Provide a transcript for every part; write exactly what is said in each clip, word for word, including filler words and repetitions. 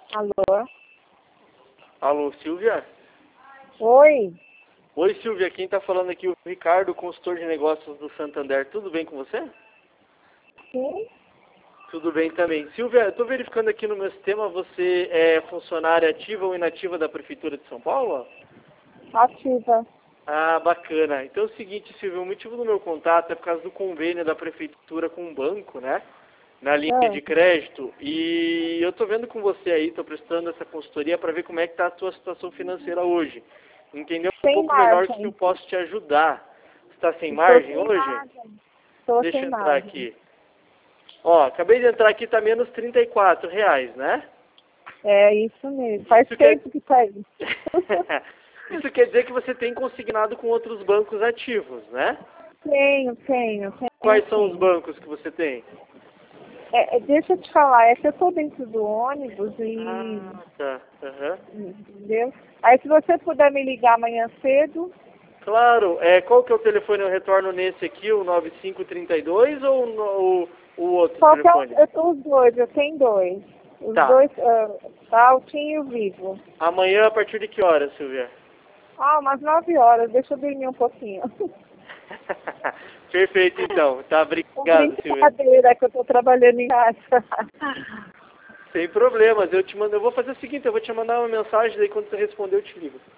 Alô? Alô, Silvia? Oi? Oi, Silvia. Quem está falando aqui é o Ricardo, consultor de negócios do Santander. Tudo bem com você? Sim? Tudo bem também. Silvia, eu estou verificando aqui no meu sistema, você é funcionária ativa ou inativa da Prefeitura de São Paulo? Ativa. Ah, bacana. Então é o seguinte, Silvia, o motivo do meu contato é por causa do convênio da Prefeitura com o banco, né? Na linha Ah, de crédito. E eu estou vendo com você aí, estou prestando essa consultoria para ver como é que está a tua situação financeira hoje. Entender um sem pouco melhor o que eu margem. posso te ajudar. Você está sem Estou margem sem hoje? margem. Estou Deixa sem eu entrar margem. aqui. Ó, acabei de entrar aqui, está menos trinta e quatro reais, né? É isso mesmo. Faz Isso quer... tempo que tá isso. Isso quer dizer que você tem consignado com outros bancos ativos, né? Tenho, tenho, tenho Quais são os sim. bancos que você tem? É, é, deixa eu te falar, é que eu estou dentro do ônibus e... Ah, tá. Aham. Entendeu? Aí se você puder me ligar amanhã cedo, Claro. É, qual que é o telefone? Eu retorno nesse aqui, o nove cinco três dois ou no- o, o outro qualquer um, telefone? eu tô os dois, eu tenho dois. Os Tá. dois, uh, tá altinho e o vivo. Amanhã a partir de que hora, Silvia? Ah, umas nove horas, deixa eu dormir um pouquinho. Perfeito, então. Tá, Com obrigado, Silvia. brincadeira, que eu tô trabalhando em casa. Sem problemas. Eu te mando, eu vou fazer o seguinte, eu vou te mandar uma mensagem, daí quando você responder eu te ligo.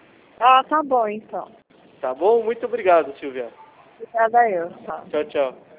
Ah, tá bom então. Tá bom? Muito obrigado, Silvia. Obrigada eu, tá. Tchau, tchau.